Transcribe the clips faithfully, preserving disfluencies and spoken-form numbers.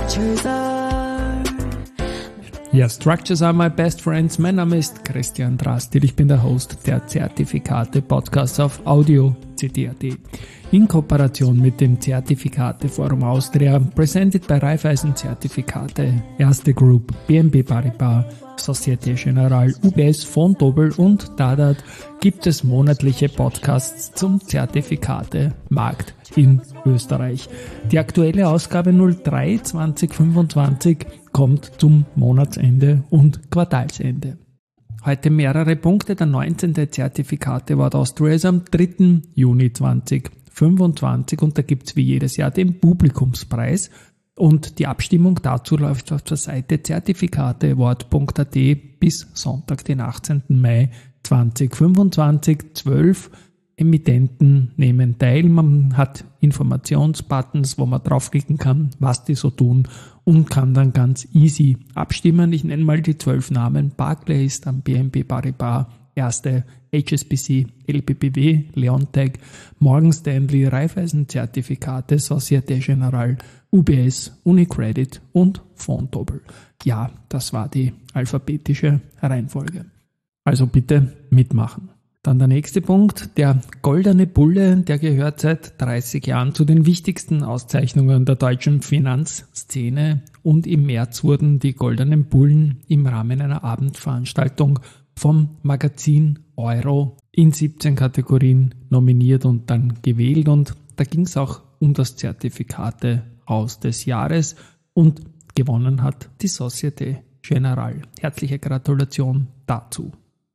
structures are. Ja, Structures are my best friends. Mein Name ist Christian Drastil. Ich bin der Host der Zertifikate-Podcasts auf Audio C T A T. In Kooperation mit dem Zertifikate-Forum Austria, presented bei Raiffeisen Zertifikate, Erste Group, B N P Paribas, Societe Generale, U B S, Vontobel und Dadat gibt es monatliche Podcasts zum Zertifikate-Markt in Österreich. Die aktuelle Ausgabe null drei zwanzig fünfundzwanzig kommt zum Monatsende und Quartalsende. Heute mehrere Punkte. Der neunzehnte Zertifikate Award Austria ist am dritten Juni zweitausendfünfundzwanzig und da gibt es wie jedes Jahr den Publikumspreis. Und die Abstimmung dazu läuft auf der Seite zertifikateaward punkt a t bis Sonntag, den achtzehnten Mai zweitausendfünfundzwanzig. Zwölf Emittenten nehmen teil. Man hat Informationsbuttons, wo man draufklicken kann, was die so tun und kann dann ganz easy abstimmen. Ich nenne mal die zwölf Namen. Barclays, dann B N P Paribas, Erste, H S B C, L B B W, Leonteq, Morgan Stanley, Raiffeisen Zertifikate, Societe Generale, U B S, UniCredit und Vontobel. Ja, das war die alphabetische Reihenfolge. Also bitte mitmachen. Dann der nächste Punkt, der Goldene Bulle, der gehört seit dreißig Jahren zu den wichtigsten Auszeichnungen der deutschen Finanzszene und im März wurden die Goldenen Bullen im Rahmen einer Abendveranstaltung vom Magazin Euro in siebzehn Kategorien nominiert und dann gewählt und da ging es auch um das Zertifikate Haus des Jahres und gewonnen hat die Societe Generale. Herzliche Gratulation dazu.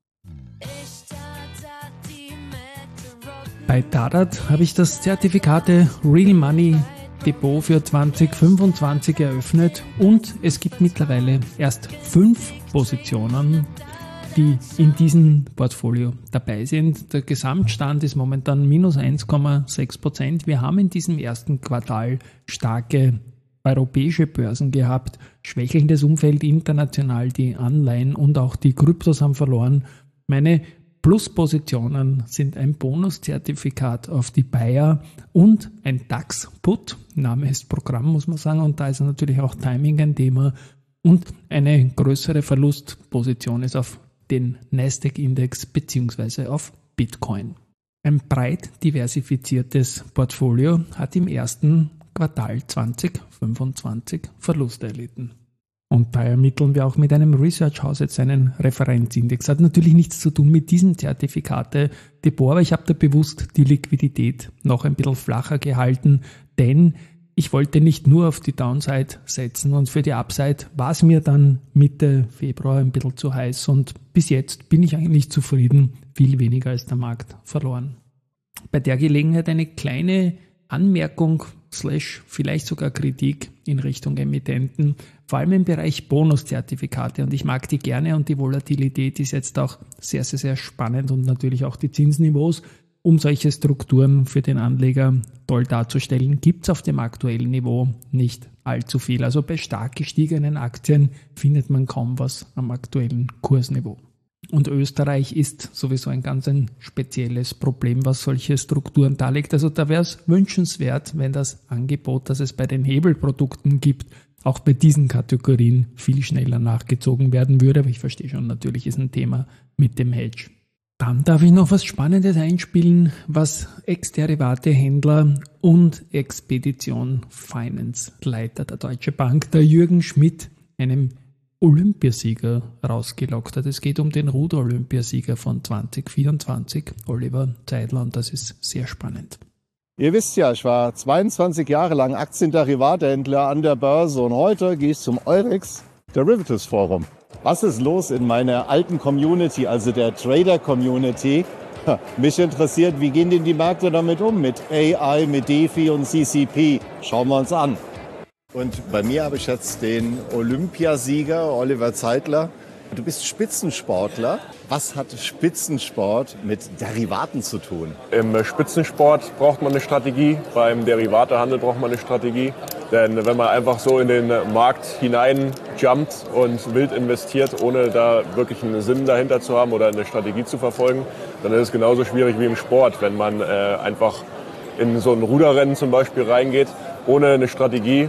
Bei Dadat habe ich das Zertifikate Real Money Depot für zweitausendfünfundzwanzig eröffnet und es gibt mittlerweile erst fünf Positionen, die in diesem Portfolio dabei sind. Der Gesamtstand ist momentan minus eins Komma sechs Prozent. Wir haben in diesem ersten Quartal starke europäische Börsen gehabt, schwächelndes Umfeld international, die Anleihen und auch die Kryptos haben verloren. Meine Pluspositionen sind ein Bonuszertifikat auf die Bayer und ein DAX-Put. Name ist Programm, muss man sagen, und da ist natürlich auch Timing ein Thema. Und eine größere Verlustposition ist auf den Nasdaq-Index bzw. auf Bitcoin. Ein breit diversifiziertes Portfolio hat im ersten Quartal zweitausendfünfundzwanzig Verluste erlitten. Und da ermitteln wir auch mit einem Research-Haus jetzt einen Referenzindex. Hat natürlich nichts zu tun mit diesem Zertifikate-Depot, aber ich habe da bewusst die Liquidität noch ein bisschen flacher gehalten, denn ich wollte nicht nur auf die Downside setzen und für die Upside war es mir dann Mitte Februar ein bisschen zu heiß und bis jetzt bin ich eigentlich zufrieden, viel weniger als der Markt verloren. Bei der Gelegenheit eine kleine Anmerkung slash vielleicht sogar Kritik in Richtung Emittenten, vor allem im Bereich Bonuszertifikate und ich mag die gerne und die Volatilität ist jetzt auch sehr, sehr, sehr spannend und natürlich auch die Zinsniveaus, um solche Strukturen für den Anleger toll darzustellen, gibt es auf dem aktuellen Niveau nicht allzu viel. Also bei stark gestiegenen Aktien findet man kaum was am aktuellen Kursniveau. Und Österreich ist sowieso ein ganz ein spezielles Problem, was solche Strukturen darlegt. Also da wäre es wünschenswert, wenn das Angebot, das es bei den Hebelprodukten gibt, auch bei diesen Kategorien viel schneller nachgezogen werden würde. Aber ich verstehe schon, natürlich ist ein Thema mit dem Hedge. Dann darf ich noch was Spannendes einspielen, was Ex-Derivate-Händler und Expedition Finance Leiter der Deutsche Bank, der Jürgen Schmidt, einem Olympiasieger rausgelockt hat. Es geht um den Ruder-Olympiasieger von zweitausendvierundzwanzig, Oliver Zeidler, und das ist sehr spannend. Ihr wisst ja, ich war zweiundzwanzig Jahre lang Aktienderivatehändler an der Börse und heute gehe ich zum Eurex Derivatives Forum. Was ist los in meiner alten Community, also der Trader-Community? Mich interessiert, wie gehen denn die Märkte damit um, mit A I, mit DeFi und C C P? Schauen wir uns an. Und bei mir habe ich jetzt den Olympiasieger Oliver Zeidler. Du bist Spitzensportler. Was hat Spitzensport mit Derivaten zu tun? Im Spitzensport braucht man eine Strategie, beim Derivatehandel braucht man eine Strategie. Denn wenn man einfach so in den Markt hinein jumpt und wild investiert, ohne da wirklich einen Sinn dahinter zu haben oder eine Strategie zu verfolgen, dann ist es genauso schwierig wie im Sport, wenn man äh, einfach in so ein Ruderrennen zum Beispiel reingeht, ohne eine Strategie,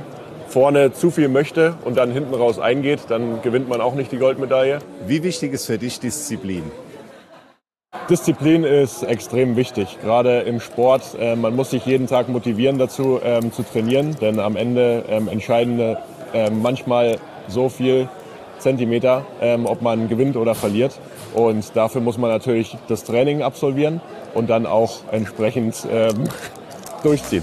vorne zu viel möchte und dann hinten raus eingeht, dann gewinnt man auch nicht die Goldmedaille. Wie wichtig ist für dich Disziplin? Disziplin ist extrem wichtig, gerade im Sport. Äh, man muss sich jeden Tag motivieren dazu, ähm, zu trainieren, denn am Ende ähm, entscheiden äh, manchmal so viel Zentimeter, ähm, ob man gewinnt oder verliert. Und dafür muss man natürlich das Training absolvieren und dann auch entsprechend ähm, durchziehen.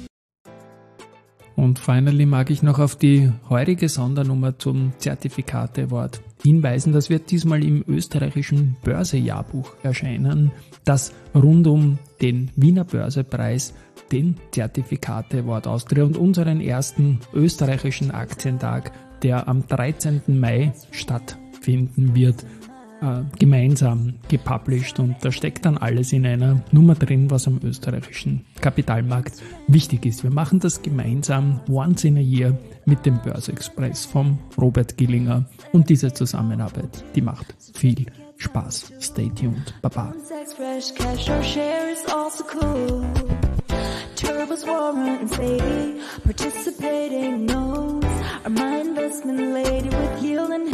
Und finally mag ich noch auf die heurige Sondernummer zum Zertifikate Award hinweisen. Das wird diesmal im österreichischen Börsejahrbuch erscheinen, das rund um den Wiener Börsepreis, den Zertifikate Award Austria und unseren ersten österreichischen Aktientag, der am dreizehnten Mai stattfinden wird, äh, gemeinsam gepublished. Und da steckt dann alles in einer Nummer drin, was am österreichischen Kapitalmarkt wichtig ist. Wir machen das gemeinsam once in a year mit dem Börse-Express vom Robert Gillinger. Und diese Zusammenarbeit, die macht viel Spaß. Stay tuned. Baba. Turbos, Warren and Sadie, participating notes are my investment lady with yield and